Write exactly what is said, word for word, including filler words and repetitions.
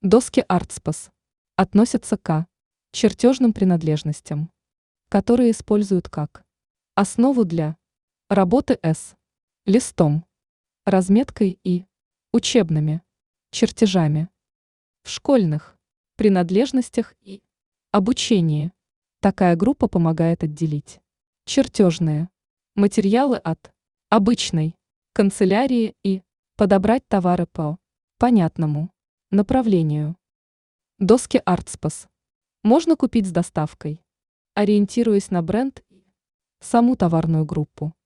Доски Артспас относятся к чертежным принадлежностям, которые используют как основу для работы с листом, разметкой и учебными чертежами в школьных принадлежностях и обучении. Такая группа помогает отделить чертежные материалы от обычной канцелярии и подобрать товары по понятному направлению. Доски Артспас можно купить с доставкой, ориентируясь на бренд и саму товарную группу.